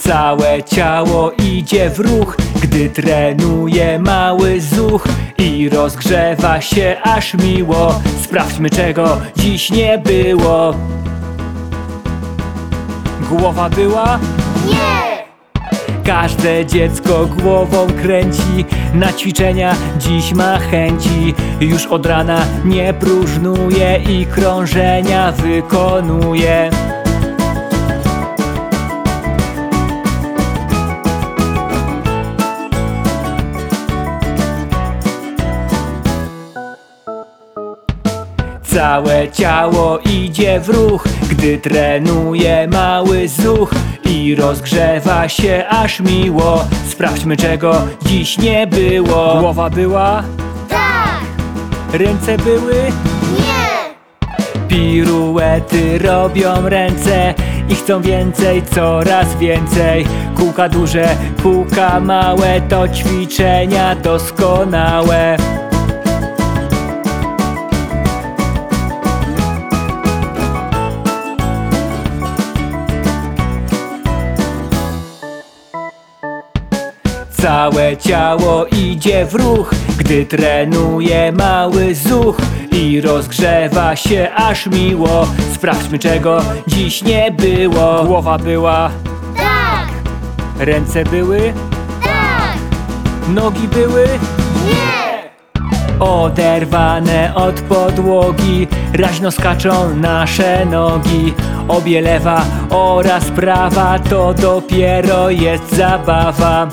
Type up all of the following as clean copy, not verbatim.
Całe ciało idzie w ruch, gdy trenuje mały zuch i rozgrzewa się aż miło. Sprawdźmy, czego dziś nie było. Głowa była? Nie! Każde dziecko głową kręci, na ćwiczenia dziś ma chęci. Już od rana nie próżnuje i krążenia wykonuje. Całe ciało idzie w ruch, gdy trenuje mały zuch i rozgrzewa się aż miło. Sprawdźmy, czego dziś nie było. Głowa była? Tak! Ręce były? Nie! Piruety robią ręce i chcą więcej, coraz więcej. Kółka duże, kółka małe, to ćwiczenia doskonałe. Całe ciało idzie w ruch, gdy trenuje mały zuch i rozgrzewa się aż miło. Sprawdźmy, czego dziś nie było. Głowa była? Tak! Ręce były? Tak! Nogi były? Nie! Oderwane od podłogi, raźno skaczą nasze nogi. Obie lewa oraz prawa, to dopiero jest zabawa.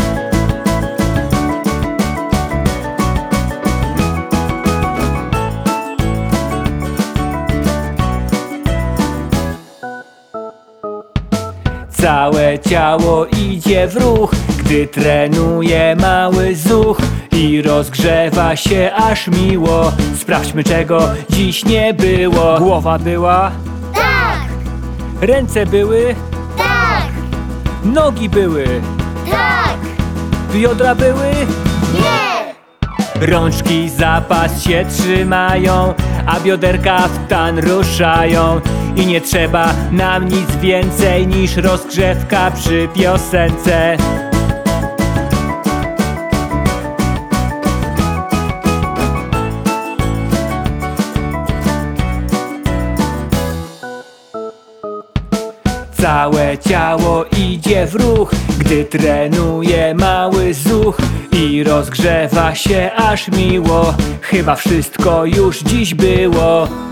Całe ciało idzie w ruch, gdy trenuje mały zuch i rozgrzewa się aż miło. Sprawdźmy, czego dziś nie było. Głowa była? Tak! Ręce były? Tak! Nogi były? Tak! Biodra były? Nie! Rączki za pas się trzymają, a bioderka w tan ruszają. I nie trzeba nam nic więcej niż rozgrzewka przy piosence. Całe ciało idzie w ruch, gdy trenuje mały zuch i rozgrzewa się aż miło. Chyba wszystko już dziś było.